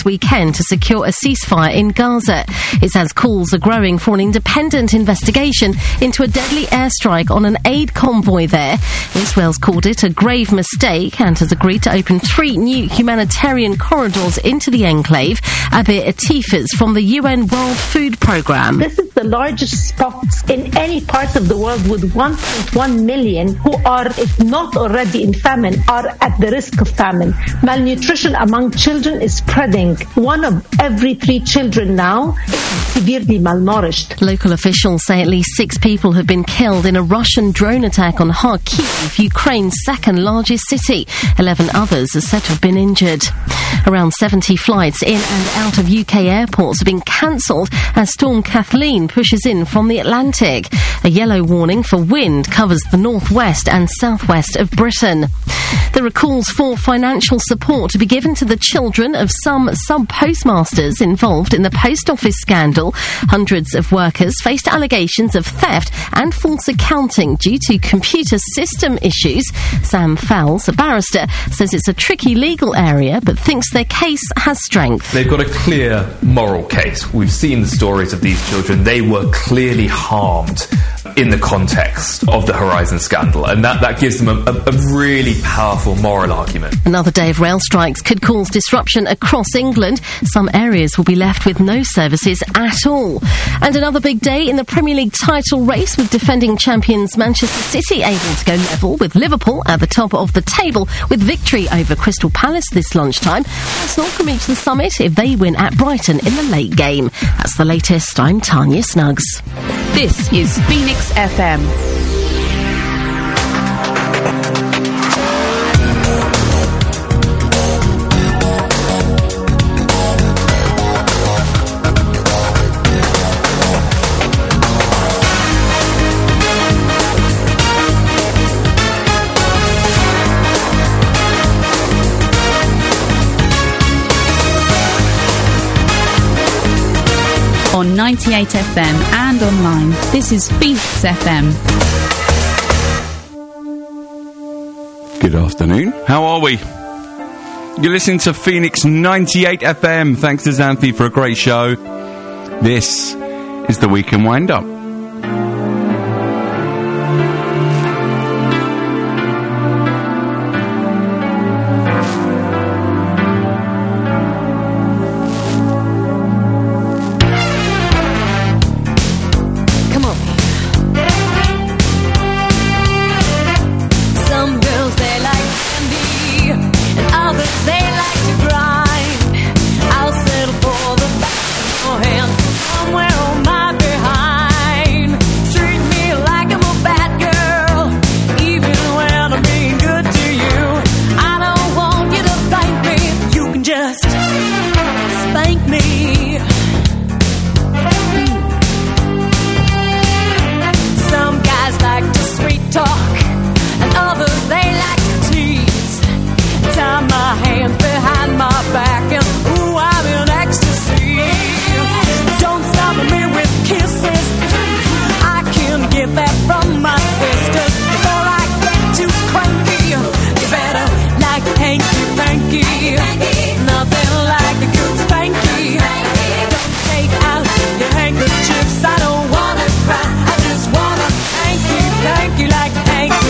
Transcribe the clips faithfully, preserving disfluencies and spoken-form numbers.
this weekend to secure a ceasefire in Gaza. It says calls are growing for an independent investigation into a deadly airstrike on an aid convoy there. Israel's called it a grave mistake and has agreed to open three new humanitarian corridors into the enclave. Abir Atifas from the U N World Food Programme. This is the largest spot in any part of the world, with one point one million who are, if not already in famine, are at the risk of famine. Malnutrition among children is spreading. One of every three children now is severely malnourished. Local officials say at least six people have been killed in a Russian drone attack on Kharkiv, Ukraine's second largest city. Eleven others are said to have been injured. Around seventy flights in and out of U K airports have been cancelled as Storm Kathleen pushes in from the Atlantic. A yellow warning for wind covers the northwest and southwest of Britain. There are calls for financial support to be given to the children of some sub-postmasters involved in the post office scandal. Hundreds of workers faced allegations of theft and false accounting due to computer system issues. Sam Fowles, a barrister, says it's a tricky legal area but thinks their case has strength. They've got a clear moral case. We've seen the stories of these children. They were clearly harmed in the context of the Horizon scandal, and that, that gives them a, a, a really powerful moral argument. Another day of rail strikes could cause disruption across England. Some areas will be left with no services at all. And another big day in the Premier League title race, with defending champions Manchester City able to go level with Liverpool at the top of the table with victory over Crystal Palace this lunchtime. Arsenal can reach the summit if they win at Brighton in the late game. That's the latest. I'm Tanya Snuggs. This is Phoenix F M. On ninety-eight F M and online, this is Phoenix F M. Good afternoon. How are we? You're listening to Phoenix ninety-eight F M. Thanks to Xanthi for a great show. This is the Weekend Wind Up. I don't wanna cry, I just wanna thank you, thank you like thank you.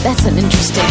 That's an interesting.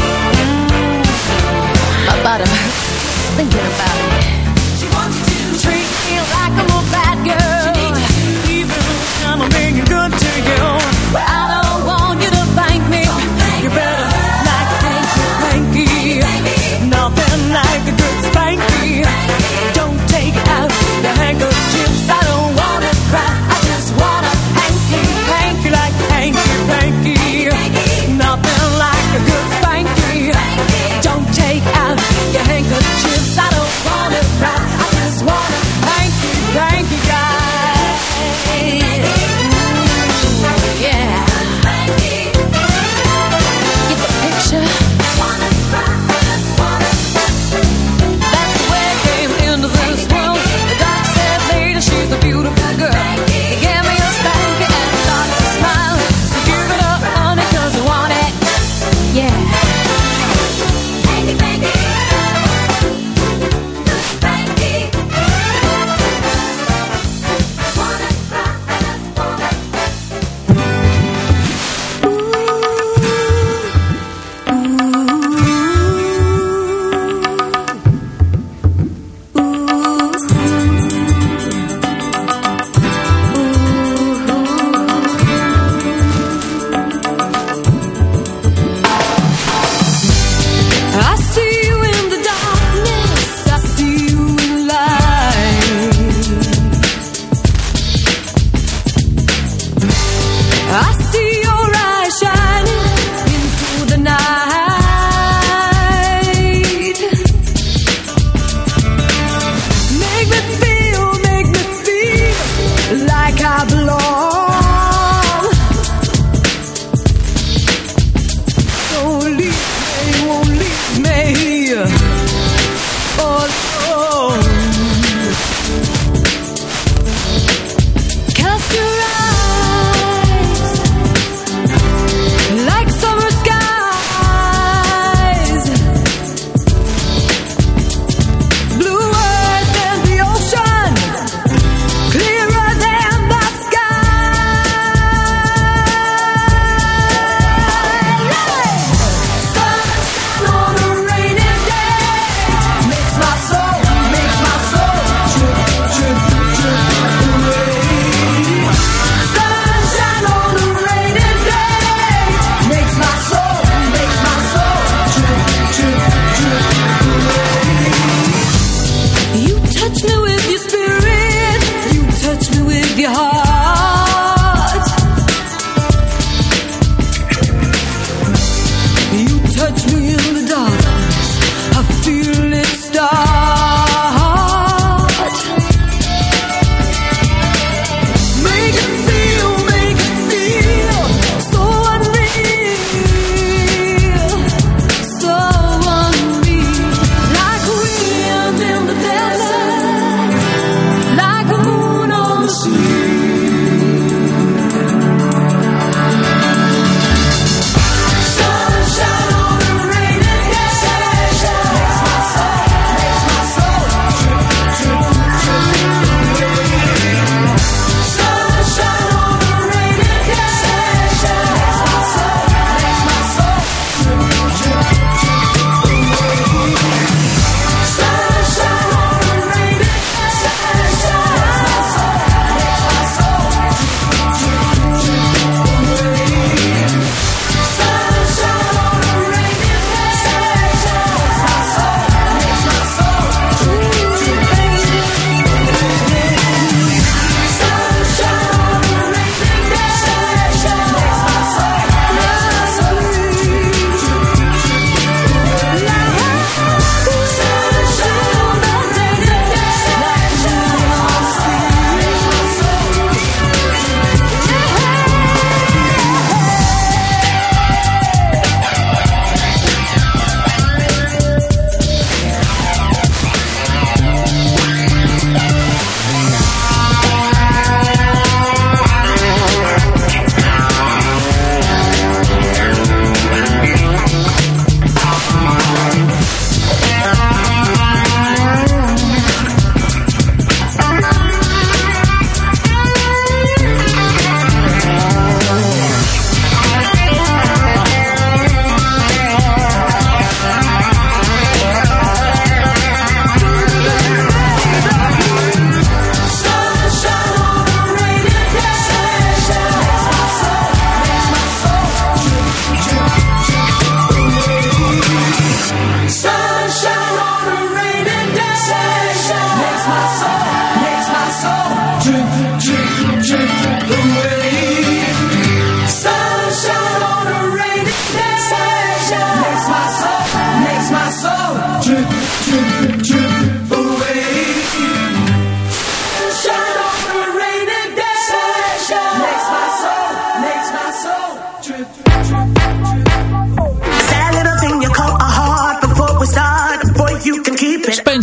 My bottom hurts thinking about it. She wants to treat me like I'm a bad girl. Even time I'm being good to you. I don't want you to thank me. You better like hanky panky. Nothing like a good spanky. Don't take out the handkerchiefs. I don't wanna cry. I just wanna hanky panky like hanky panky. Nothing like a good spanky. Don't take out your handkerchiefs. I don't want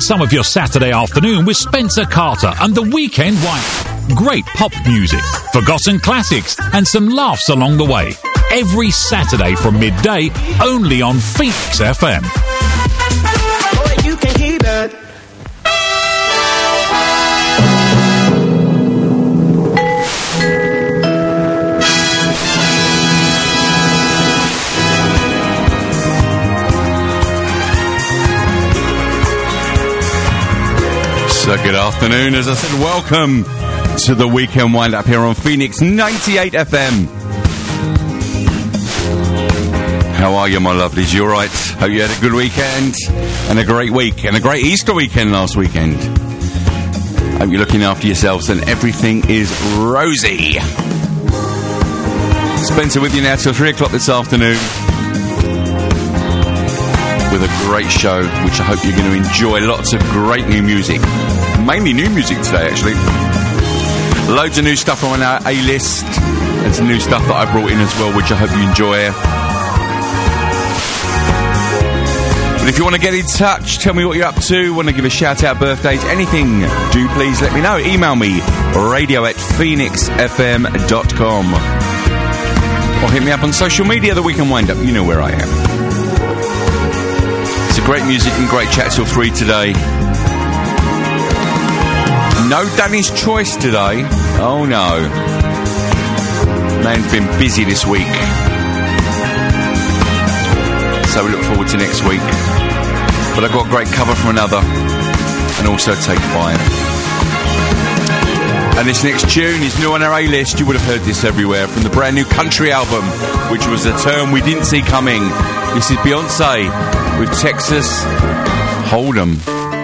some of your Saturday afternoon with Spencer Carter and the Weekend Wind. Great pop music, forgotten classics, and some laughs along the way. Every Saturday from midday, only on Phoenix F M. Boy, you can hear that. So good afternoon, as I said, welcome to the Weekend Wind Up here on Phoenix ninety-eight F M. How are you, my lovelies? You alright? Hope you had a good weekend and a great week and a great Easter weekend last weekend. Hope you're looking after yourselves and everything is rosy. Spencer with you now till three o'clock this afternoon with a great show, which I hope you're going to enjoy. Lots of great new music. Mainly new music today, actually. Loads of new stuff on our A-list. And some new stuff that I brought in as well, which I hope you enjoy. But if you want to get in touch, tell me what you're up to, want to give a shout-out, birthdays, anything, do please let me know. Email me, radio at phoenix f m dot com. Or hit me up on social media, The Weekend Wind Up. You know where I am. Great music and great chat till three today. No Danny's Choice today. Oh no. Man's been busy this week. So we look forward to next week. But I've got a great cover from another. And also Take Five. And this next tune is new on our A-list. You would have heard this everywhere. From the brand new country album, which was a term we didn't see coming. This is Beyonce with Texas Hold'em.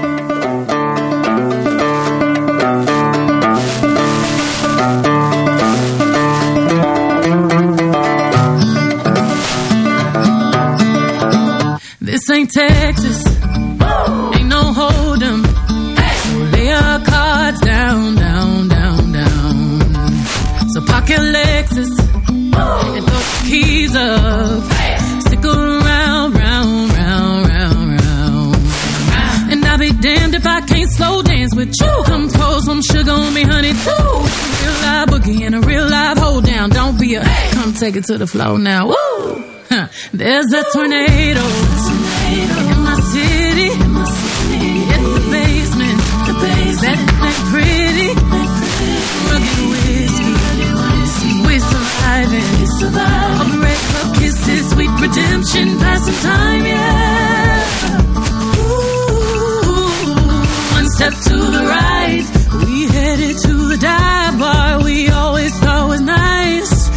This ain't Texas, ain't no Hold'em. Hey. Lay your cards down, down, down, down. So park your Lexus and throw the keys up. Hey. Stick around, round, round, round, round. And I'll be damned if I can't slow dance with you. Come pour some sugar on me, honey, too. Real live boogie and a real live hold down. Don't be a, hey. Come take it to the floor now. Woo! Huh. There's a tornado, tornado in my city. In my city. Hit the basement, the basement. That ain't pretty. Rugged whiskey, we're surviving. We're surviving. All the red club kisses, sweet redemption, passing time, yeah. Ooh, one step to the right, we headed to the dive bar we always thought was nice.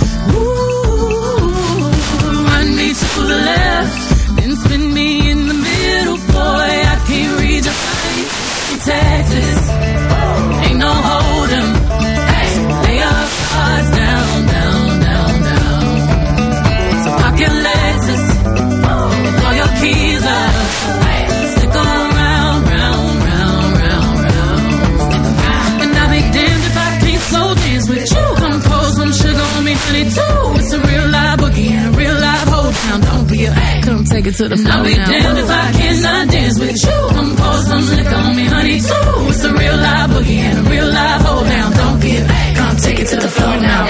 To the left, then spin me in the middle, boy. I can't read your mind. In Texas, ain't no Hold'em. Hey, lay your cards down, down, down, down. So park your Lexus, throw your keys up. Hey, stick around, round, round, round, round. And I'll be damned if I can't slow dance with you. Come pour some sugar on me, honey, too. It's a real live boogie and a real live hold down. Don't be a come take it to the floor now. I'll be damned if I cannot dance with you. Come pour some liquor on me, honey, too. It's a real live boogie and a real live hold down. Don't be a come take it to the floor now.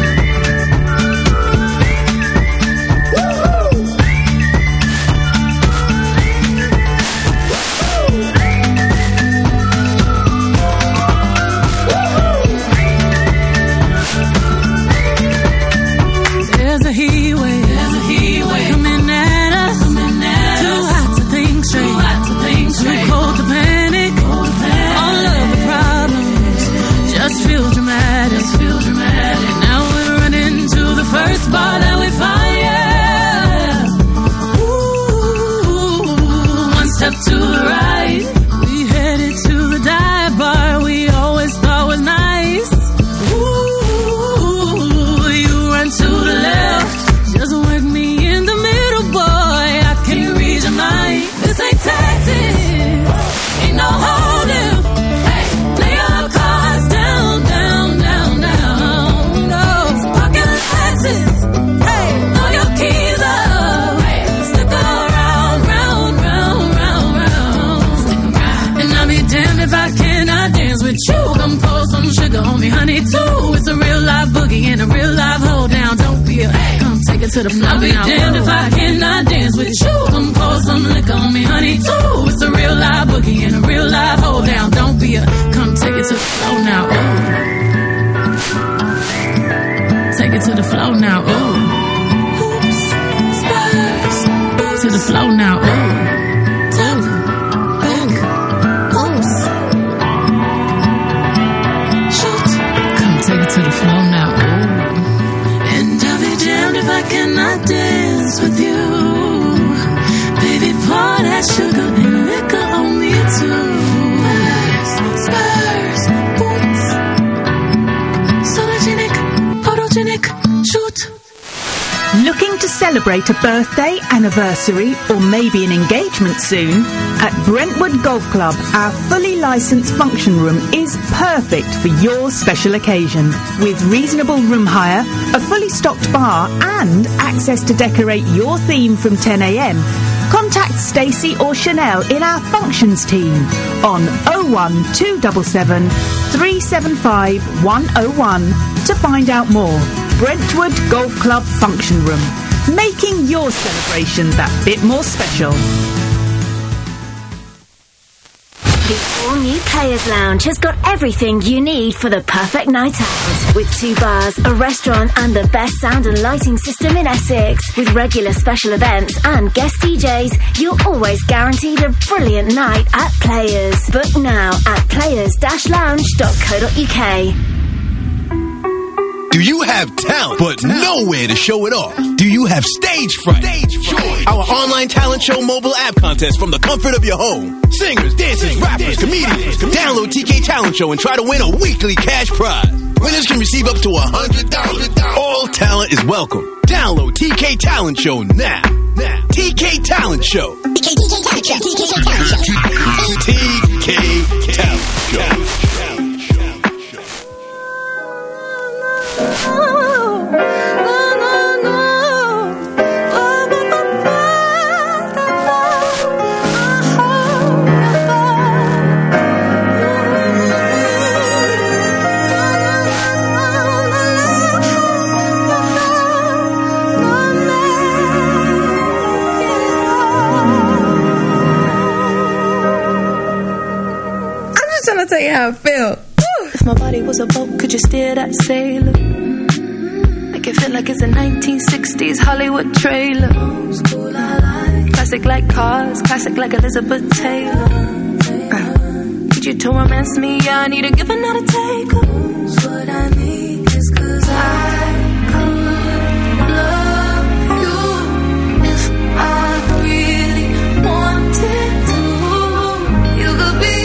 There's a heat wave. There's a heat wave coming at us. Coming at Too us. hot to think straight. Too hot to think straight. Too cold to panic. Cold to panic. All of the problems just feel dramatic. Just feel dramatic. Now we're to the floor. I'll be damned if I cannot dance with you. Come pour some liquor on me, honey, too. It's a real live boogie and a real live hold down. Don't be a, come take it to the floor now, oh. Take it to the floor now, oh. Oops, spurs, to the floor now, oh. To the floor now, ooh. And I'll be damned if I cannot dance with you. Baby, pour that sugar and liquor on me too. Spurs, boots, photogenic, shoot. Looking to celebrate a birthday, anniversary, or maybe an engagement soon? At Brentwood Golf Club, our fully licensed function room is perfect for your special occasion. With reasonable room hire, a fully stocked bar, and access to decorate your theme from ten a m, contact Stacey or Chanel in our functions team on oh one two seven seven, three seven five, one oh one to find out more. Brentwood Golf Club Function Room, making your celebration that bit more special. The all-new Players Lounge has got everything you need for the perfect night out. With two bars, a restaurant and the best sound and lighting system in Essex. With regular special events and guest D Js, you're always guaranteed a brilliant night at Players. Book now at players dash lounge dot co dot uk. Do you have talent, but nowhere to show it off? Do you have stage fright? Stage fright. Our online talent show mobile app contest from the comfort of your home. Singers, dancers, rappers, comedians. Download T K Talent Show and try to win a weekly cash prize. Winners can receive up to one hundred dollars. All talent is welcome. Download T K Talent Show now. Now. T K Talent Show. T K Talent Show. T K Talent Show. T K Talent Show. Tell you how I feel. Woo. If my body was a boat, could you steer that sailor? Make it feel like it's a nineteen sixties Hollywood trailer. Classic like cars, classic like Elizabeth Taylor. Uh, need you to romance me, yeah, I need a give and not a take. What I need is cause I could love you if I really wanted to. You could be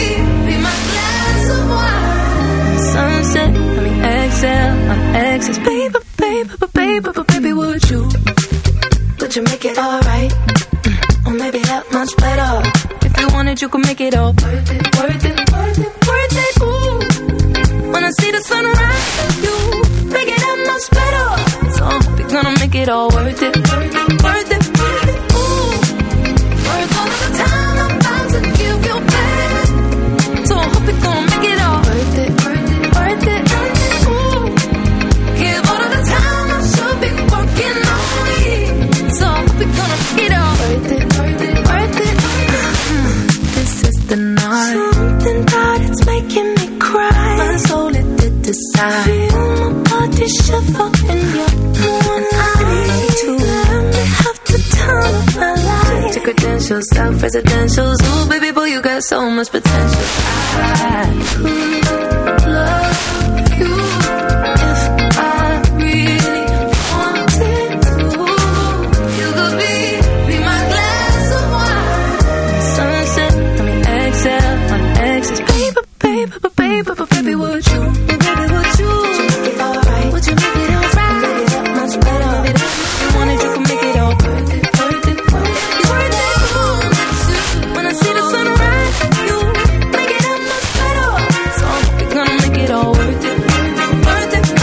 sunset, I mean exhale, I'm exes. Baby, baby, baby, baby, would you? Would you make it alright? Mm, or maybe that much better. If you wanted, you could make it all worth it, worth it, worth it, worth it. Ooh, when I see the sunrise, you make it that much better. So I hope you're gonna make it all worth it, worth it, worth it, worth it. Ooh, worth all of the time I'm about to give you back. So I hope you're gonna make it all worth it. Worth it, ooh. Give all of the time I should be working on me. So I hope you're gonna make it all worth it, worth it, worth it. Mm. This is the night. Something about it's making me cry. My soul it did decide. Feel my body shiver in your one. I need to let me have the time of my life. Check your credentials, self-residentials. Ooh, baby boy, you got so much potential. I could love you if I really wanted to. You could be, be my glass of wine. Sunset, I mean exhale, on exes. Baby, baby, baby, baby, baby, would you? Baby, would you? Would you make it alright? Would you make it alright? Make it that much better. If you wanted, you could make it all worth it, worth it, worth it, worth it. When I see the sunrise, you make it that much better. So I'm gonna make it all worth it, worth it, worth it.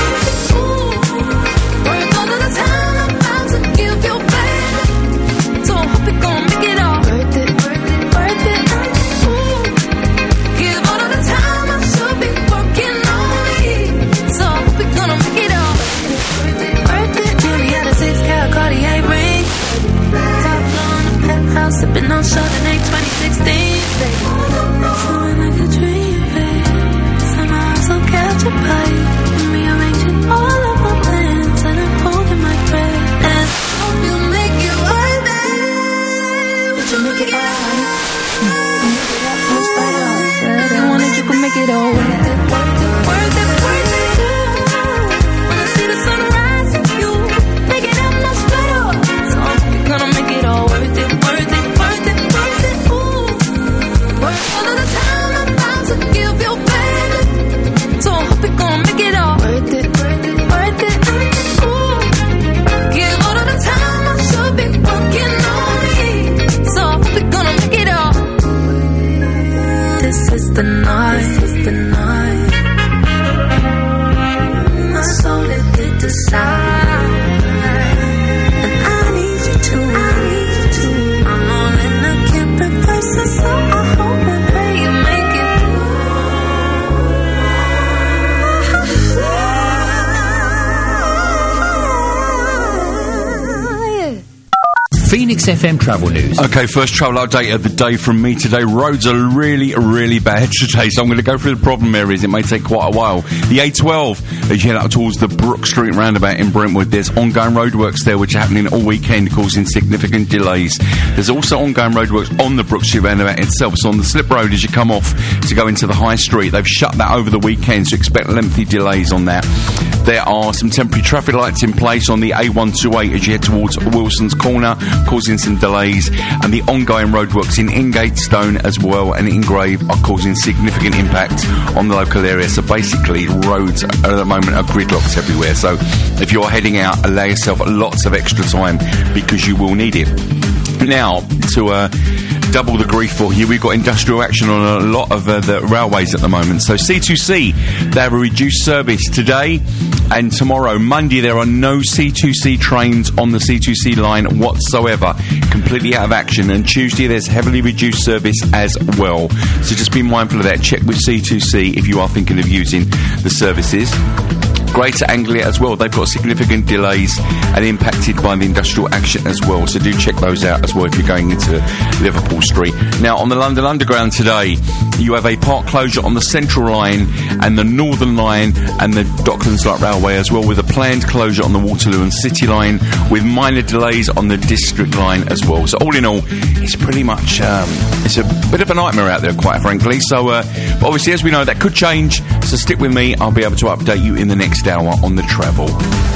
Phoenix F M travel news. Okay, first travel update of the day from me today. Roads are really, really bad today, so I'm going to go through the problem areas. It may take quite a while. The A twelve, as you head out towards the Brook Street roundabout in Brentwood, there's ongoing roadworks there which are happening all weekend, causing significant delays. There's also ongoing roadworks on the Brook Street roundabout itself, so on the slip road as you come off to go into the High Street. They've shut that over the weekend, so expect lengthy delays on that. There are some temporary traffic lights in place on the A one twenty-eight as you head towards Wilson's Corner, causing some delays, and the ongoing roadworks in Ingatestone as well and Ingrave are causing significant impact on the local area. So basically, roads at the moment are gridlocks everywhere. So if you're heading out, allow yourself lots of extra time because you will need it. Now, to uh, double the grief for you, we've got industrial action on a lot of uh, the railways at the moment. So C two C, they have a reduced service today and tomorrow. Monday, there are no C two C trains on the C two C line whatsoever, completely out of action. And Tuesday, there's heavily reduced service as well. So just be mindful of that. Check with C two C if you are thinking of using the services. Greater Anglia as well, they've got significant delays and impacted by the industrial action as well, so do check those out as well if you're going into Liverpool Street. Now on the London Underground today, you have a part closure on the Central Line and the Northern Line and the Docklands Light Railway as well, with a planned closure on the Waterloo and City Line, with minor delays on the District Line as well. So all in all, it's pretty much um, it's a bit of a nightmare out there, quite frankly. So uh, but obviously, as we know, that could change, so stick with me. I'll be able to update you in the next hour on the travel.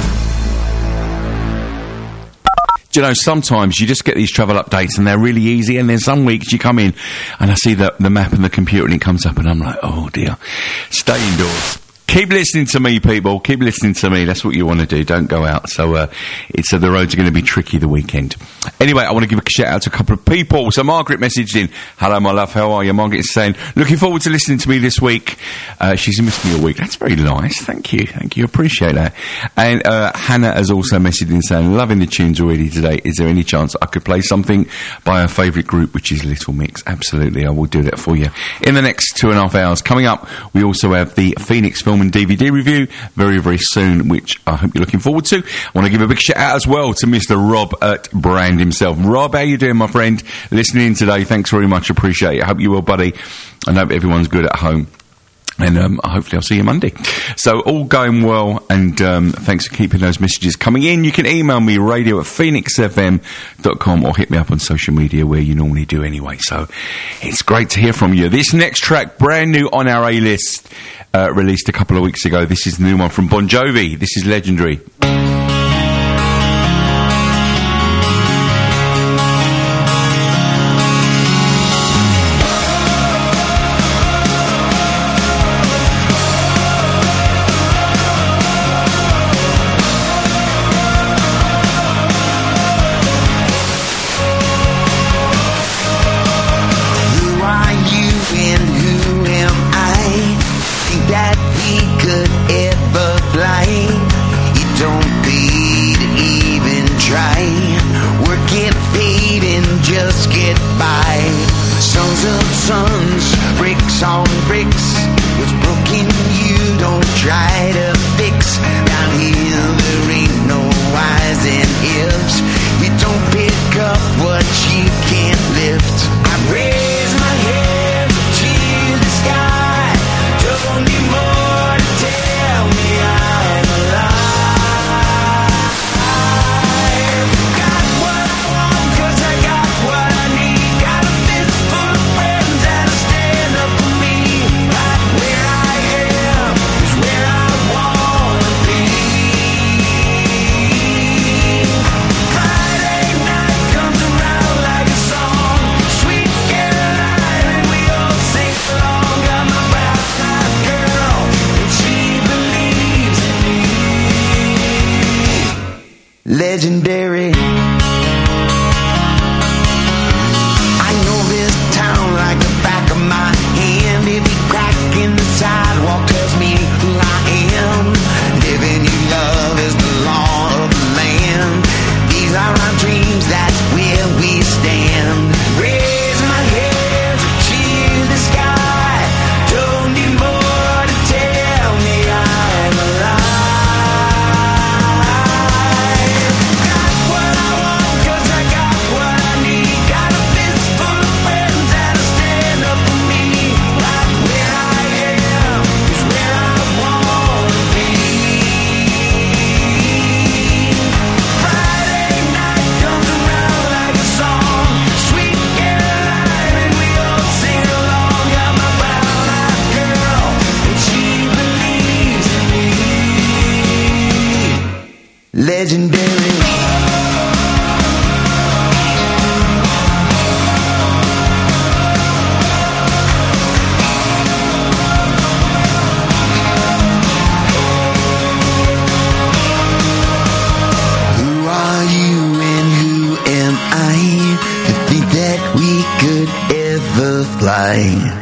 Do you know, sometimes you just get these travel updates and they're really easy, and then some weeks you come in and I see the, the map on the computer and it comes up and I'm like, oh dear. Stay indoors. Keep listening to me, people. Keep listening to me. That's what you want to do. Don't go out. So, uh, it's, uh, the roads are going to be tricky the weekend. Anyway, I want to give a shout out to a couple of people. So, Margaret messaged in. Hello, my love. How are you? Margaret is saying, looking forward to listening to me this week. Uh, she's missed me a week. That's very nice. Thank you. Thank you. Appreciate that. And, uh, Hannah has also messaged in saying, loving the tunes already today. Is there any chance I could play something by our favourite group, which is Little Mix? Absolutely. I will do that for you in the next two and a half hours. Coming up, we also have the Phoenix Film and D V D review very, very soon, which I hope you're looking forward to. I want to give a big shout out as well to Mister Rob at Brand himself. Rob, how you doing, my friend? Listening in today, thanks very much. Appreciate it. I hope you're well, buddy. I hope everyone's good at home. And um, hopefully I'll see you Monday. So all going well, and um, thanks for keeping those messages coming in. You can email me, radio at phoenix f m dot com, or hit me up on social media where you normally do anyway. So it's great to hear from you. This next track, brand new on our A-list, uh, released a couple of weeks ago. This is the new one from Bon Jovi. This is Legendary. Sweet girl. never fly.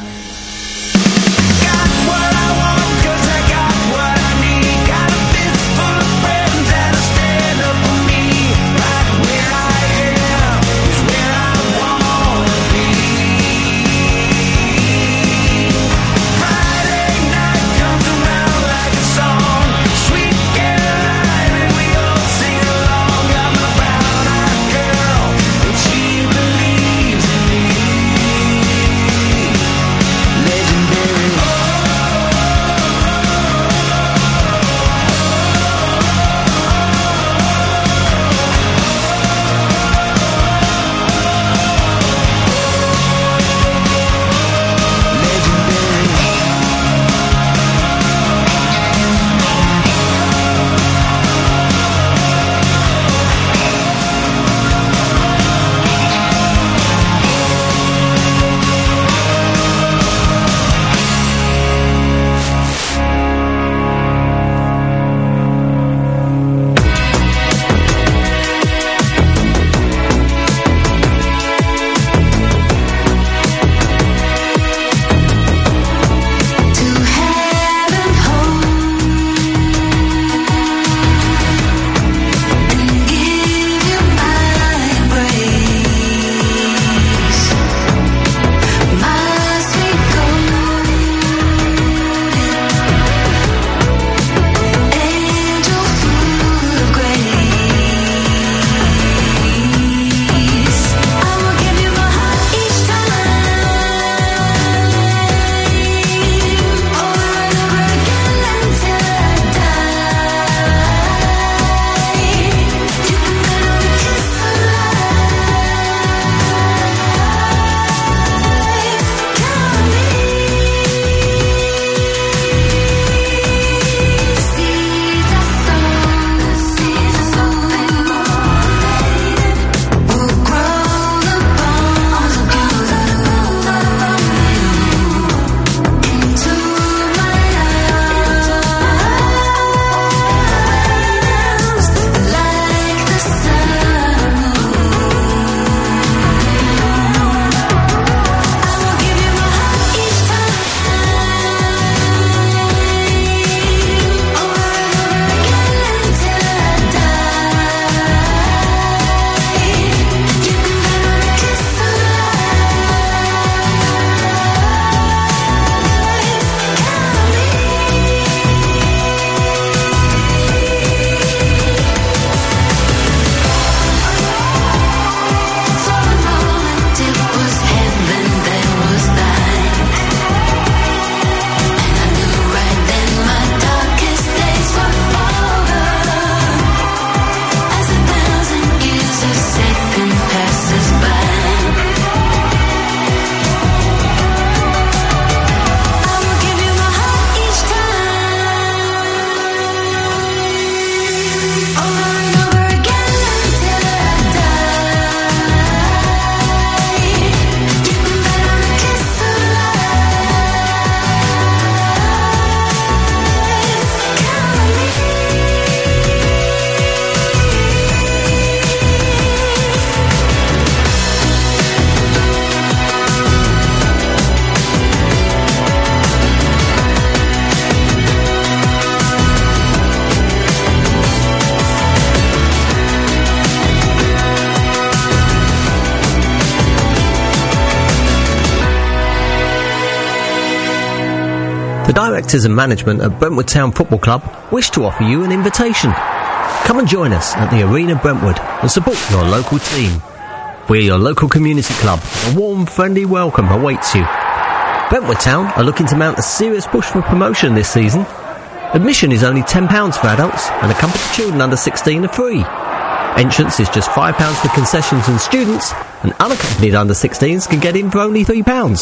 The directors and management at Brentwood Town Football Club wish to offer you an invitation. Come and join us at the Arena Brentwood and support your local team. We're your local community club. A warm, friendly welcome awaits you. Brentwood Town are looking to mount a serious push for promotion this season. Admission is only ten pounds for adults, and accompanied children under sixteen are free. Entrance is just five pounds for concessions and students, and unaccompanied under sixteens can get in for only three pounds.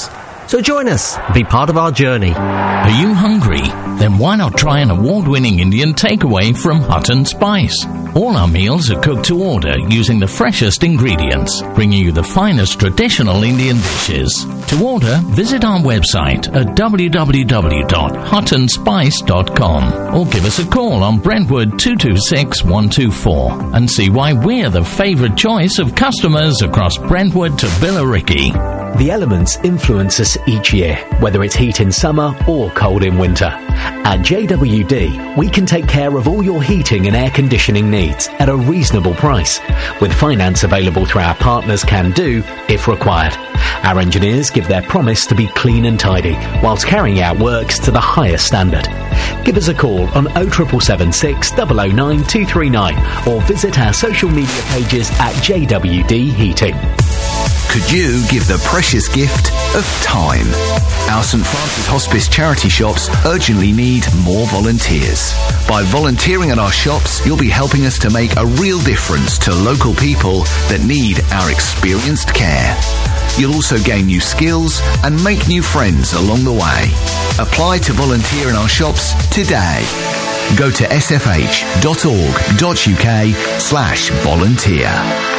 So join us and be part of our journey. Are you hungry? Then why not try an award-winning Indian takeaway from Hutton Spice? All our meals are cooked to order using the freshest ingredients, bringing you the finest traditional Indian dishes. To order, visit our website at w w w dot hutton spice dot com or give us a call on Brentwood two two six one two four and see why we're the favourite choice of customers across Brentwood to Billericay. The elements influence us each year, whether it's heat in summer or cold in winter. At J W D, we can take care of all your heating and air conditioning needs at a reasonable price, with finance available through our partners Can Do if required. Our engineers give their promise to be clean and tidy, whilst carrying out works to the highest standard. Give us a call on oh seven seven six, zero zero nine two three nine or visit our social media pages at J W D Heating. Could you give the precious gift of time? Our St Francis Hospice charity shops urgently need more volunteers. By volunteering at our shops, you'll be helping us to make a real difference to local people that need our experienced care. You'll also gain new skills and make new friends along the way. Apply to volunteer in our shops today. Go to s f h dot org dot u k slash volunteer.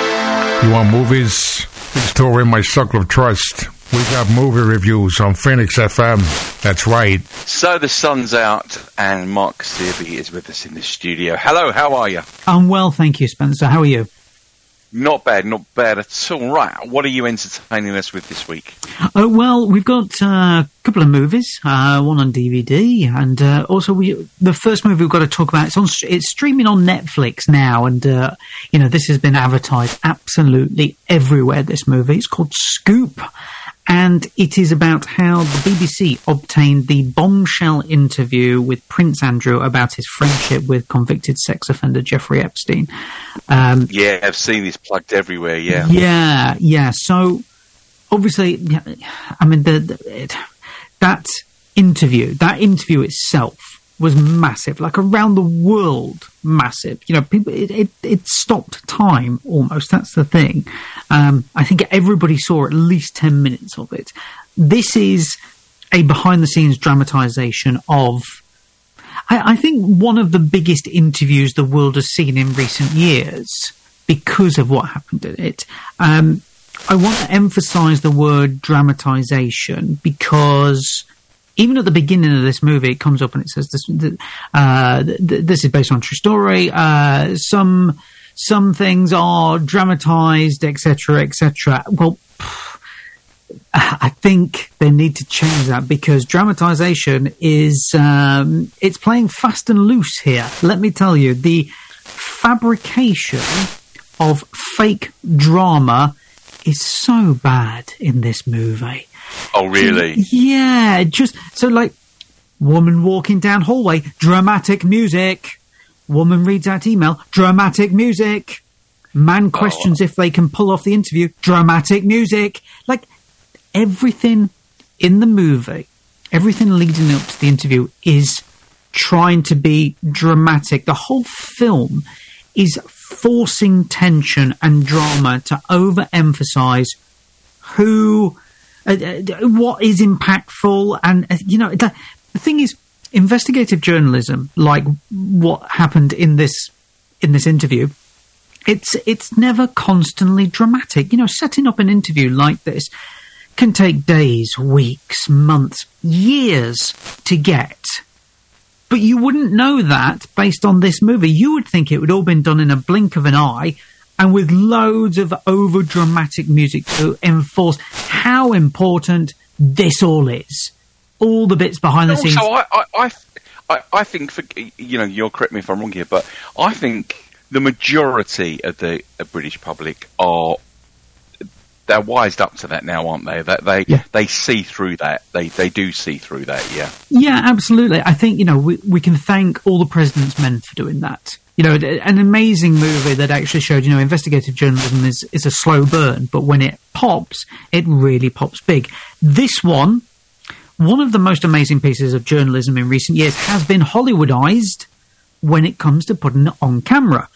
You want movies? Store in my circle of trust. We got movie reviews on Phoenix F M. That's right. So the sun's out and Mark Searby is with us in the studio. Hello, how are you? I'm well, thank you, Spencer. How are you? Not bad, not bad at all. Right, what are you entertaining us with this week? Oh, well, we've got uh, a couple of movies, uh, one on D V D, and uh, also we the first movie we've got to talk about, it's on it's streaming on Netflix now, and, uh, you know, this has been advertised absolutely everywhere, this movie. It's called Scoop, and it is about how the B B C obtained the bombshell interview with Prince Andrew about his friendship with convicted sex offender Jeffrey Epstein. Um, yeah, I've seen this plugged everywhere, yeah. Yeah, yeah. So, obviously, I mean, the, the it, that interview, that interview itself was massive, like around the world, massive. You know, people, it, it, it stopped time almost. That's the thing. Um, I think everybody saw at least ten minutes of it. This is a behind-the-scenes dramatisation of, I, I think, one of the biggest interviews the world has seen in recent years because of what happened in it. Um, I want to emphasise the word dramatisation because even at the beginning of this movie, it comes up and it says this, uh, this is based on a true story. Uh, some some things are dramatised, et cetera, et cetera. Well, I think they need to change that because dramatisation is um, it's playing fast and loose here. Let me tell you, the fabrication of fake drama is so bad in this movie. Oh, really? So, yeah, just so like woman walking down hallway, dramatic music. Woman reads out email, dramatic music. Man questions oh. if they can pull off the interview, dramatic music. Like everything in the movie, everything leading up to the interview is trying to be dramatic. The whole film is forcing tension and drama to overemphasize who, uh, what is impactful. And, uh, you know, the, the thing is, investigative journalism, like what happened in this in this interview, it's it's never constantly dramatic. You know, setting up an interview like this can take days, weeks, months, years to get. But you wouldn't know that based on this movie. You would think it would all been done in a blink of an eye and with loads of over-dramatic music to enforce how important this all is. All the bits behind the scenes. So I, I, I, I think, for, you know, you'll correct me if I'm wrong here, but I think the majority of the uh, British public are, they're wised up to that now, aren't they? That they yeah. they see through that. They they do see through that. Yeah. Yeah, absolutely. I think, you know, we we can thank all the President's Men for doing that. You know, an amazing movie that actually showed, you know, investigative journalism is is a slow burn, but when it pops, it really pops big. This one, one of the most amazing pieces of journalism in recent years, has been Hollywoodized when it comes to putting it on camera,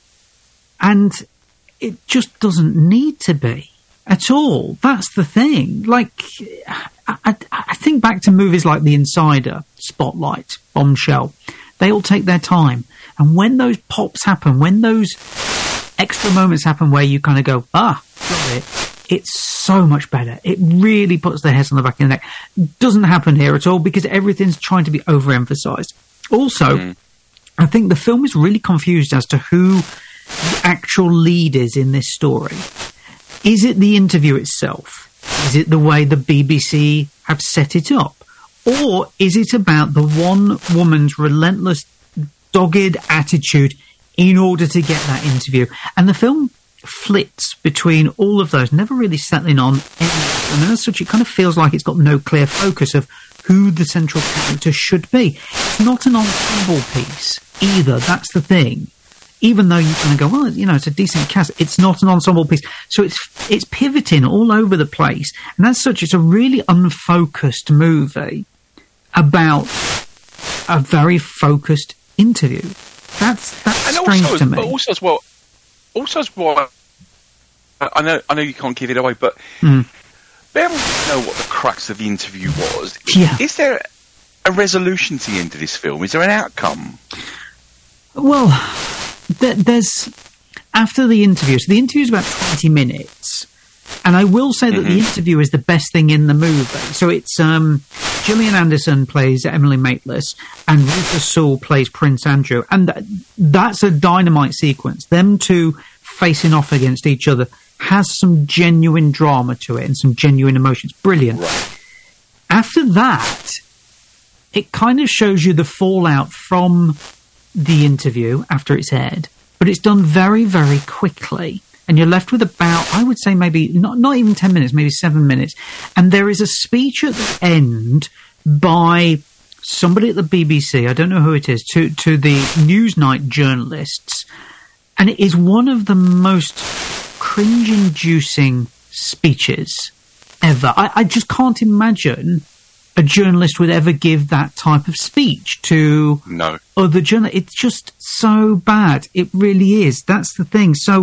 and it just doesn't need to be. At all. That's the thing. Like, I, I think back to movies like The Insider, Spotlight, Bombshell. They all take their time. And when those pops happen, when those extra moments happen where you kind of go, ah, got it, it's so much better. It really puts their heads on the back of the neck. Doesn't happen here at all because everything's trying to be overemphasized. Also, mm. I think the film is really confused as to who the actual lead is in this story. Is it the interview itself? Is it the way the B B C have set it up? Or is it about the one woman's relentless, dogged attitude in order to get that interview? And the film flits between all of those, never really settling on any. And as such, it kind of feels like it's got no clear focus of who the central character should be. It's not an ensemble piece either. That's the thing. Even though you kind of go, well, you know, it's a decent cast, it's not an ensemble piece. So it's it's pivoting all over the place. And as such, it's a really unfocused movie about a very focused interview. That's that's and strange also, to me. But also as well, also as well, I know I know you can't give it away, but mm. bear in mind know what the crux of the interview was. Yeah. Is there a resolution to the end of this film? Is there an outcome? Well, th- there's after the interview. So the interview is about twenty minutes, and I will say that mm-hmm. the interview is the best thing in the movie. So it's um, Gillian Anderson plays Emily Maitlis, and Rufus Sewell plays Prince Andrew, and th- that's a dynamite sequence. Them two facing off against each other has some genuine drama to it and some genuine emotions. Brilliant. Right. After that, it kind of shows you the fallout from the interview after it's aired, but it's done very, very quickly. And you're left with about, I would say maybe, not, not even ten minutes, maybe seven minutes. And there is a speech at the end by somebody at the B B C, I don't know who it is, to, to the Newsnight journalists. And it is one of the most cringe-inducing speeches ever. I, I just can't imagine a journalist would ever give that type of speech to no. other journalists. It's just so bad. It really is. That's the thing. So,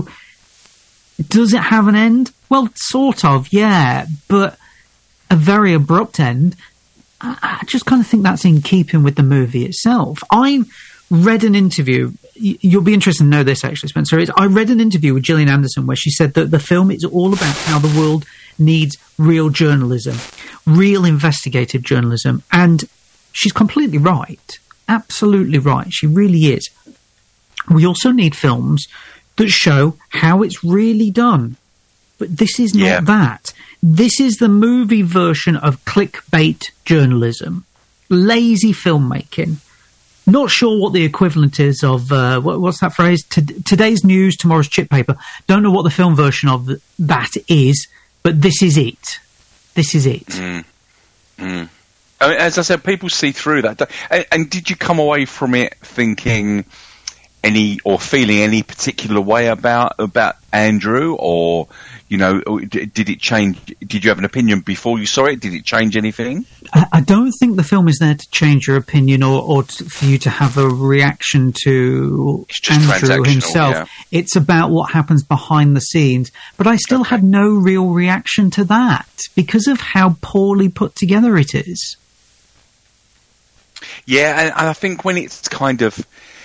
does it have an end? Well, sort of, yeah, but a very abrupt end. I, I just kind of think that's in keeping with the movie itself. I read an interview. Y- you'll be interested to know this, actually, Spencer. It's, I read an interview with Gillian Anderson where she said that the film is all about how the world needs real journalism, real investigative journalism, and she's completely right. Absolutely right. She really is. We also need films that show how it's really done. But this is not yeah. that. This is the movie version of clickbait journalism. Lazy filmmaking. Not sure what the equivalent is of, uh, what, what's that phrase? T- today's news, tomorrow's chip paper. Don't know what the film version of th- that is, but this is it. This is it. Mm. Mm. I mean, as I said, people see through that. And, and did you come away from it thinking any or feeling any particular way about about Andrew, or you know, did it change? Did you have an opinion before you saw it? Did it change anything? I, I don't think the film is there to change your opinion or, or to, for you to have a reaction to Andrew himself. Yeah. It's about what happens behind the scenes. But I still okay. had no real reaction to that because of how poorly put together it is. Yeah, and, and I think when it's kind of,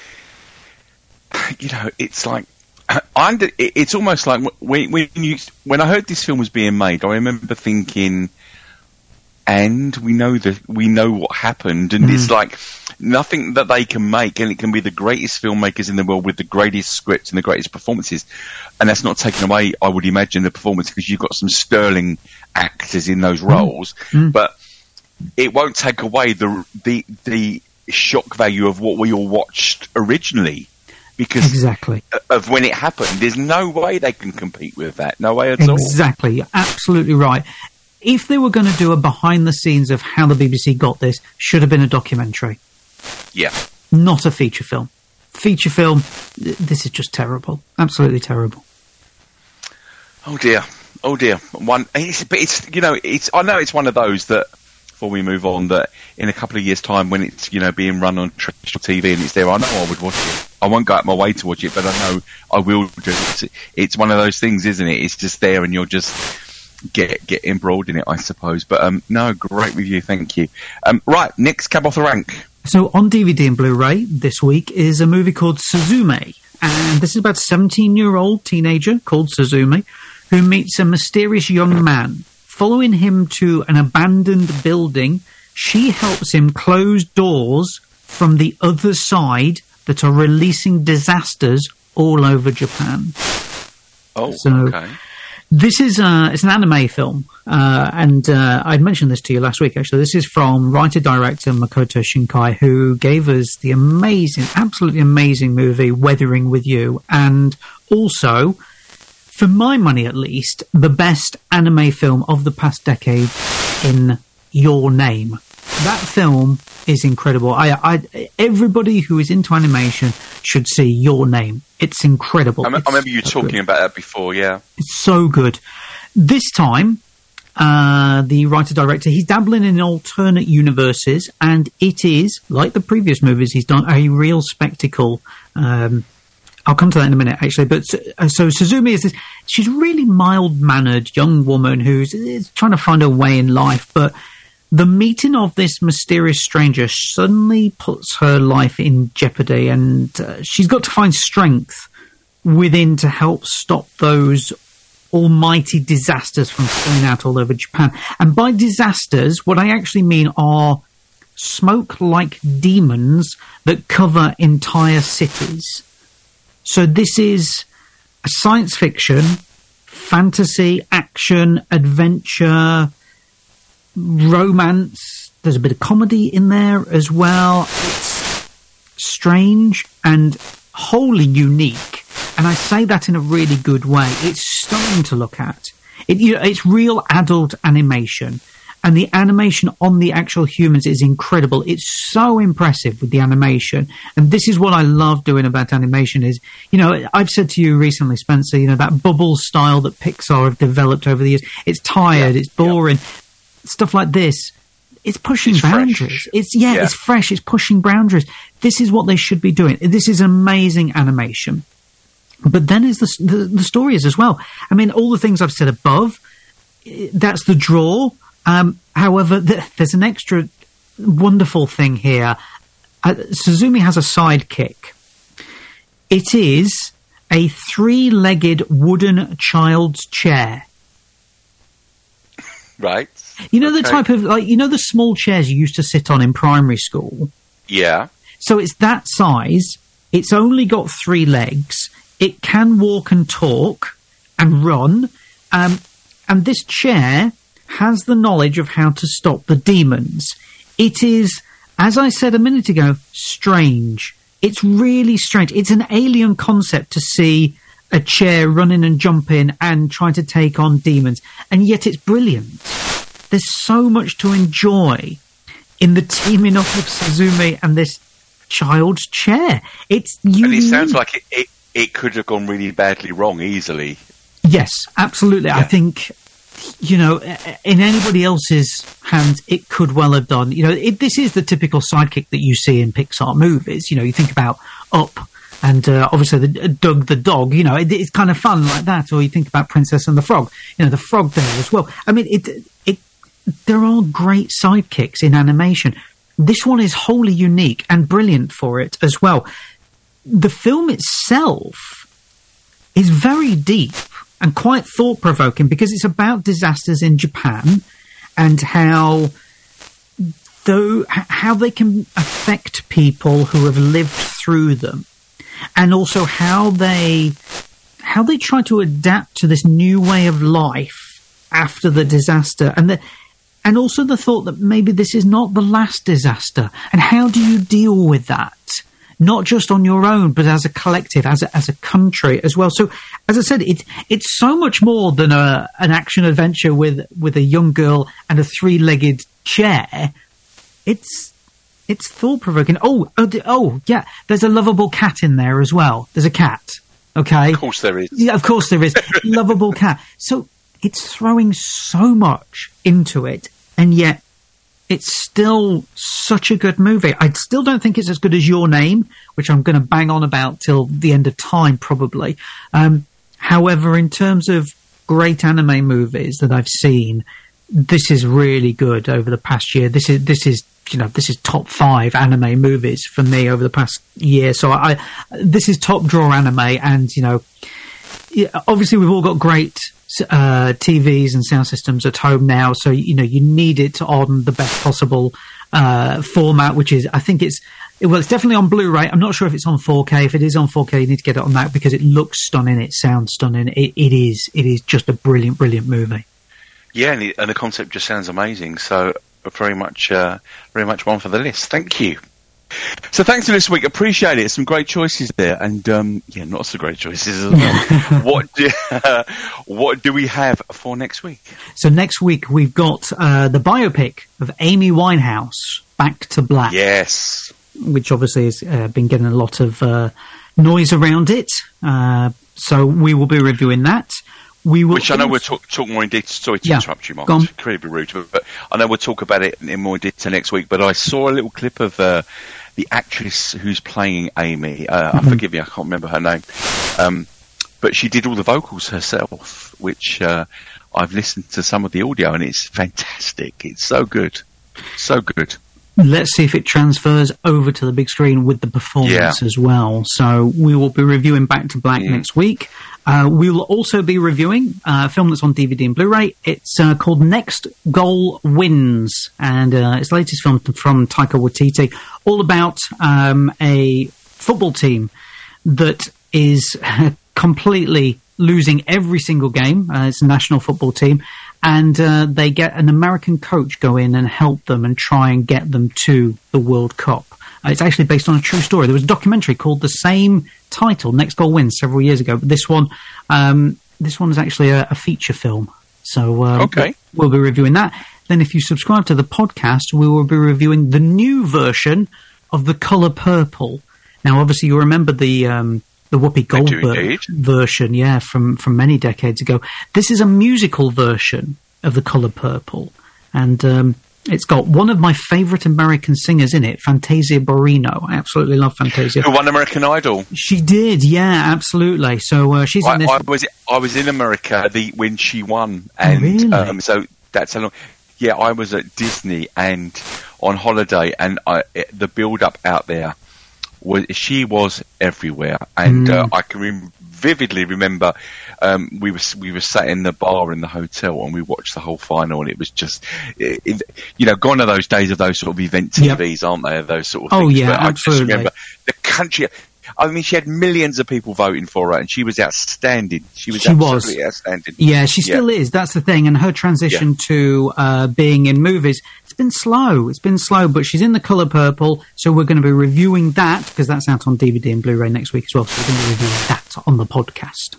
you know, it's like, I'm, it's almost like when, when you when I heard this film was being made, I remember thinking, and we know that we know what happened, and mm. it's like nothing that they can make, and it can be the greatest filmmakers in the world with the greatest scripts and the greatest performances, and that's not taken away, I would imagine, the performance, because you've got some sterling actors in those roles, mm. but it won't take away the the the shock value of what we all watched originally. Because exactly. of when it happened, there's no way they can compete with that. No way at exactly. all. Exactly. You're absolutely right. If they were going to do a behind the scenes of how the B B C got this, should have been a documentary. Yeah. Not a feature film. Feature film, th- this is just terrible. Absolutely terrible. Oh dear. Oh dear. One, it's, but it's, you know, it's, I know it's one of those that, before we move on, that in a couple of years' time when it's, you know, being run on traditional T V and it's there, I know I would watch it. I won't go out my way to watch it, but I know I will do. It's, it's one of those things, isn't it? It's just there and you're just, get get embroiled in it, I suppose. But um, no, great review, thank you. Um, right, next cab off the rank. So on D V D and Blu-ray this week is a movie called Suzume, and this is about a seventeen-year-old teenager called Suzume who meets a mysterious young man. Following him to an abandoned building, she helps him close doors from the other side that are releasing disasters all over Japan. Oh, so, okay. This is uh, it's an anime film, uh, and uh, I'd mentioned this to you last week, actually. This is from writer-director Makoto Shinkai, who gave us the amazing, absolutely amazing movie Weathering with You, and also, for my money at least, the best anime film of the past decade in Your Name. That film is incredible. I, I, everybody who is into animation should see Your Name. It's incredible. I, m- it's I remember you so talking good. about that before, yeah. It's so good. This time, uh, the writer-director, he's dabbling in alternate universes, and it is, like the previous movies he's done, a real spectacle. Um, I'll come to that in a minute, actually. But uh, so Suzume is this, she's a really mild-mannered young woman who's is trying to find her way in life, but the meeting of this mysterious stranger suddenly puts her life in jeopardy, and uh, she's got to find strength within to help stop those almighty disasters from spilling out all over Japan. And by disasters, what I actually mean are smoke-like demons that cover entire cities. So this is a science fiction, fantasy, action, adventure, romance. There's a bit of comedy in there as well. It's strange and wholly unique, and I say that in a really good way. It's stunning to look at. It, you know, it's real adult animation, and the animation on the actual humans is incredible. It's so impressive with the animation, and this is what I love doing about animation is, you know, I've said to you recently, Spencer, you know, that bubble style that Pixar have developed over the years, it's tired, yeah, it's boring. Yeah. Stuff like this, it's pushing it's boundaries. Fresh. It's yeah, yeah, it's fresh. It's pushing boundaries. This is what they should be doing. This is amazing animation. But then is the, the the story is as well. I mean, all the things I've said above, that's the draw. Um, however, th- there's an extra wonderful thing here. Uh, Suzume has a sidekick. It is a three-legged wooden child's chair. Right. You know, okay. the type of, like, you know, the small chairs you used to sit on in primary school? Yeah. So it's that size. It's only got three legs. It can walk and talk and run. Um, and this chair has the knowledge of how to stop the demons. It is, as I said a minute ago, strange. It's really strange. It's an alien concept to see a chair running and jumping and trying to take on demons. And yet it's brilliant. There's so much to enjoy in the teaming up of Suzume and this child's chair. It's unique. And it sounds like it, it, it could have gone really badly wrong easily. Yes, absolutely. Yeah. I think, you know, in anybody else's hands, it could well have done. You know, it, this is the typical sidekick that you see in Pixar movies. You know, you think about Up, and uh, obviously the, uh, Doug the dog, you know, it, it's kind of fun like that. Or you think about Princess and the Frog, you know, the frog there as well. I mean, it, it, there are great sidekicks in animation. This one is wholly unique and brilliant for it as well. The film itself is very deep and quite thought-provoking because it's about disasters in Japan and how though how they can affect people who have lived through them. And also how they how they try to adapt to this new way of life after the disaster, and the, and also the thought that maybe this is not the last disaster. And how do you deal with that? Not just on your own, but as a collective, as a, as a country as well. So, as I said, it, it's so much more than a, an action adventure with with a young girl and a three-legged chair. It's It's thought-provoking. Oh, oh, oh, yeah, there's a lovable cat in there as well. There's a cat, okay? Of course there is. Yeah, of course there is. Lovable cat. So it's throwing so much into it, and yet it's still such a good movie. I still don't think it's as good as Your Name, which I'm going to bang on about till the end of time, probably. Um, however, in terms of great anime movies that I've seen, this is really good over the past year. This is this is you know this is top five anime movies for me over the past year. So I this is top drawer anime, and you know obviously we've all got great uh, T Vs and sound systems at home now. So you know you need it on the best possible uh, format, which is I think it's well it's definitely on Blu-ray. I'm not sure if it's on four K. If it is on four K, you need to get it on that because it looks stunning. It sounds stunning. It, it is it is just a brilliant brilliant movie. Yeah, and, it, and the concept just sounds amazing. So very much, uh, very much one for the list. Thank you. So thanks for this week. Appreciate it. Some great choices there, and um, yeah, not so great choices as well. what do uh, what do we have for next week? So next week we've got uh, the biopic of Amy Winehouse, Back to Black. Yes, which obviously has uh, been getting a lot of uh, noise around it. Uh, so we will be reviewing that. We will Which I know we'll talk, talk more in detail. Sorry to yeah. interrupt you, Mark. It's incredibly rude, but, but I know we'll talk about it in more detail next week. But I saw a little clip of uh, the actress who's playing Amy. Uh, Mm-hmm. Forgive me, I can't remember her name. Um, but she did all the vocals herself, which uh, I've listened to some of the audio, and it's fantastic. It's so good. So good. Let's see if it transfers over to the big screen with the performance Yeah. as well. So we will be reviewing Back to Black Mm. next week. Uh, we will also be reviewing uh, a film that's on D V D and Blu-ray. It's uh, called Next Goal Wins, and uh, it's the latest film from Taika Waititi, all about um, a football team that is completely losing every single game. Uh, it's a national football team, and uh, they get an American coach go in and help them and try and get them to the World Cup. Uh, it's actually based on a true story. There was a documentary called the same title, Next Goal Wins, several years ago. But this one, um, this one is actually a, a feature film. So uh, okay. we'll be reviewing that. Then if you subscribe to the podcast, we will be reviewing the new version of The Colour Purple. Now, obviously, you remember the um, the Whoopi Goldberg version, yeah, from, from many decades ago. This is a musical version of The Colour Purple. And um, it's got one of my favourite American singers in it, Fantasia Barrino. I absolutely love Fantasia. Who won American Idol? She did, yeah, absolutely. So uh, she's I, in this. I was I was in America the when she won, and Oh, really? um, so that's a long. Yeah, I was at Disney and on holiday, and I, it, the build up out there was she was everywhere, and Mm. uh, I can rem- vividly remember um, we were we were sat in the bar in the hotel and we watched the whole final, and it was just it, it, you know gone are those days of those sort of event T Vs, Yep. aren't there? Those sort of Oh, things. yeah, but I absolutely. just remember the country. I mean, she had millions of people voting for her, and she was outstanding. She was She was. absolutely outstanding. Yeah, she still is. That's the thing. And her transition Yeah. to uh, being in movies, it's been slow. It's been slow, but she's in The Colour Purple, so we're going to be reviewing that, because that's out on D V D and Blu-ray next week as well, so we're going to be reviewing that on the podcast.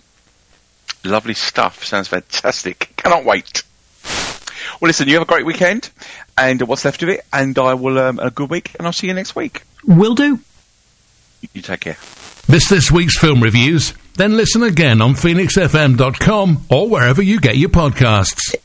Lovely stuff. Sounds fantastic. Cannot wait. Well, listen, you have a great weekend, and what's left of it, and I will, um, a good week, and I'll see you next week. Will do. You take care. Miss this week's film reviews? Then listen again on phoenix f m dot com or wherever you get your podcasts.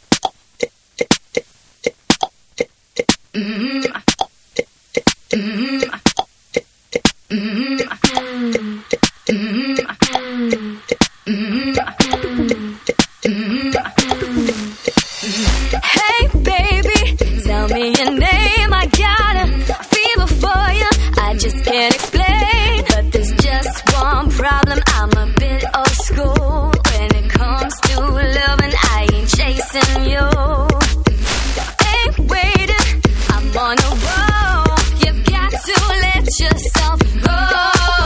Hey baby, tell me your name. I got a fever for you. I just can't explain, but there's just one problem. I'm a bit old school when it comes to loving. I ain't chasing you. Ain't waiting. I'm on a roll. You've got to let yourself go.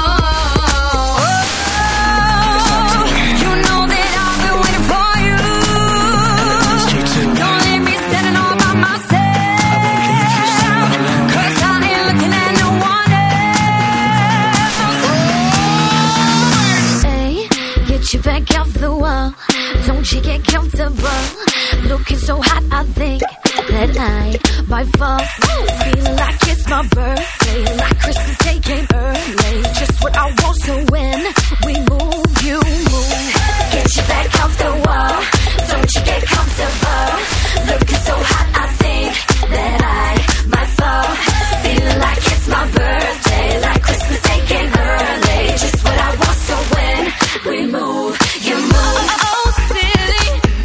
You know that I've been waiting for you. Don't leave me standing all by myself, 'cause I ain't looking at no one else. Hey, get your back off the wall. Don't you get comfortable. Looking so hot, I think that I might fall. Feeling like it's my birthday, like Christmas Day came early. Just what I want, so when we move, you move. Get your back off the wall. Don't you get comfortable. Looking so hot, I think that I might fall. Feeling like it's my birthday, like Christmas Day came early. Just what I want, so when we move, you move. Oh, silly,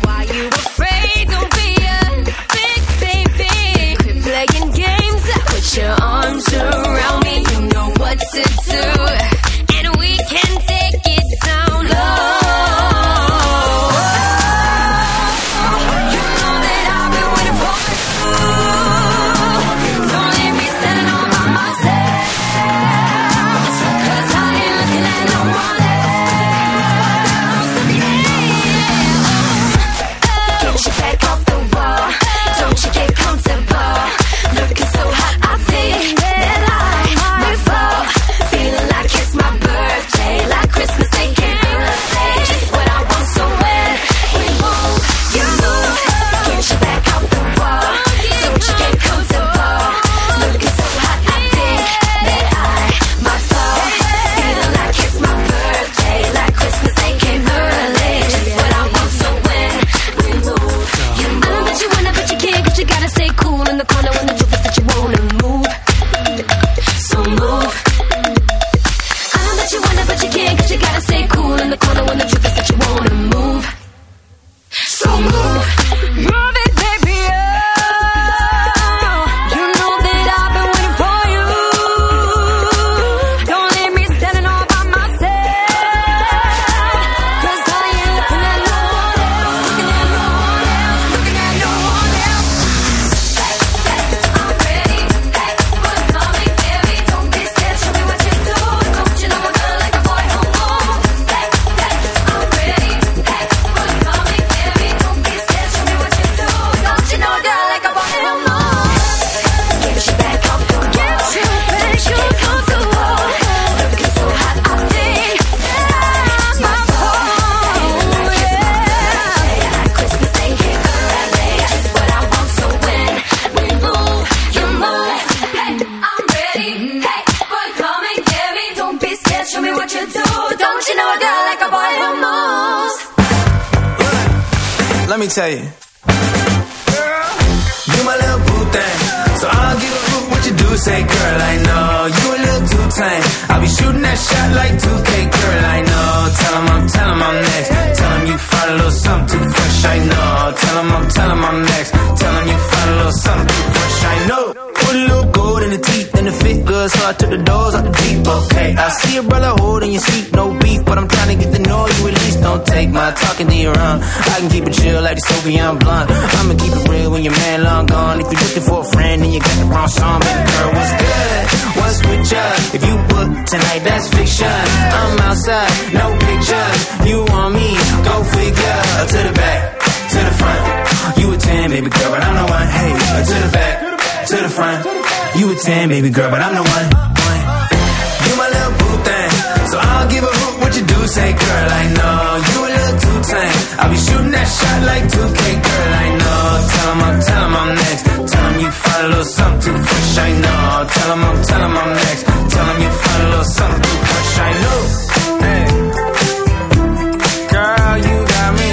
let me tell you. Girl, you my little boo thing. So I'll give a hoot what you do, say, girl, I know. You a little too tame. I'll be shooting that shot like two K, girl, I know. Tell him I'm, tell him I'm next. Tell him you find a little something too fresh, I know. Tell him I'm, tell him I'm next. Tell him you find a little something too fresh, I know. Put a little gold in the teeth and the fit good, so I took the doors out the deep, okay. I see a brother holding your seat, no beef, but I'm trying to get to know you at least. Don't take my talking to your own. I can keep it chill like the Soviet blunt. I'ma keep it real when your man long gone. If you're looking for a friend and you got the wrong song, baby girl, what's good? What's with ya? If you book tonight, that's fiction. I'm outside, no pictures. You want me? Go figure. To the back, to the front. You a ten, baby girl, but I'm the one. Hey, to the back, to the front. You a ten, baby girl, but I'm the one. one. You my little boo thing, so I'll give a hoot what you do, say, girl, I know. You a little too tame. I'll be shooting that shot like two K, girl, I know. Tell him I'm, tell him I'm next. Tell him you find a little something too fresh, I know. Tell him I'm, tell him I'm next. Tell him you find a little something too fresh, I know. Hey, girl, you got me.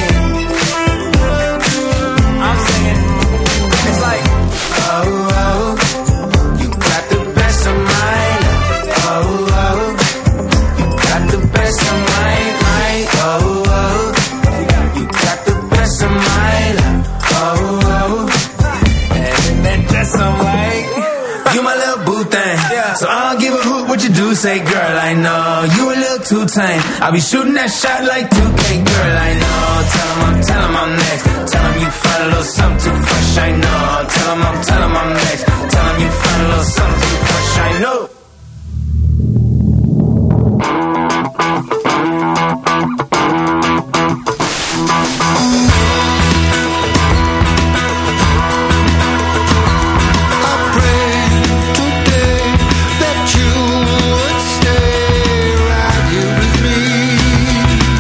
I'm singing. It's like, oh, oh, you got the best of mine. Oh, oh, you got the best of mine, mine. Oh, oh, you got the best of mine. Oh, oh, and that dress on white. You my little boo thing, so I'll give a hoot what you do, say, girl, I know. You a little too tame. I'll be shooting that shot like two K, girl, I know. Tell him I'm, tell him I'm next. Tell him you find a little something too fresh, I know. Tell him I'm, tell him I'm next. Tell him you find a little something too fresh, I know.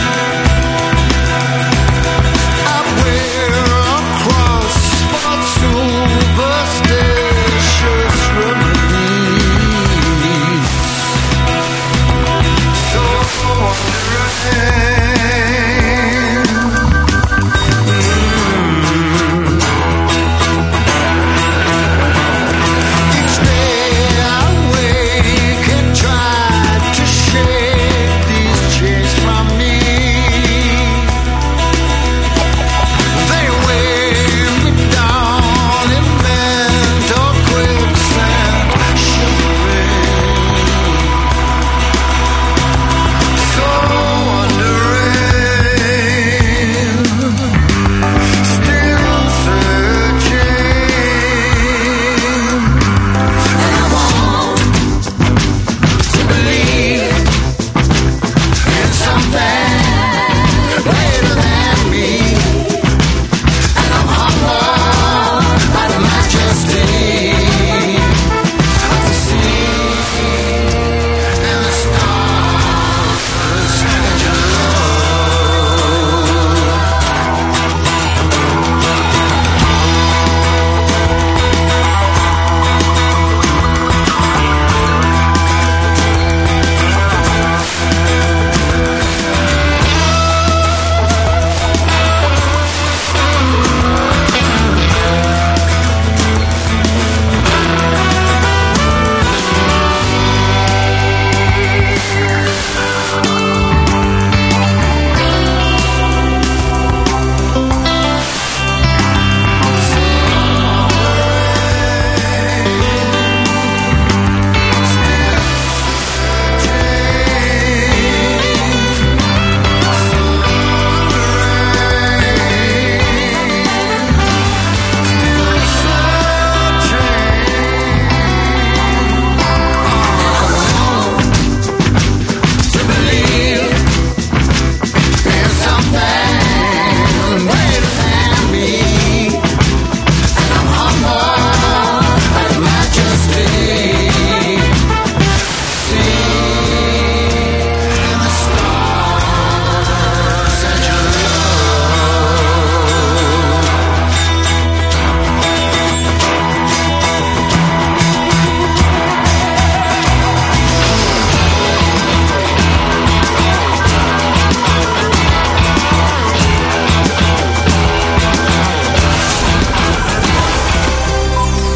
Across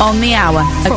on the hour.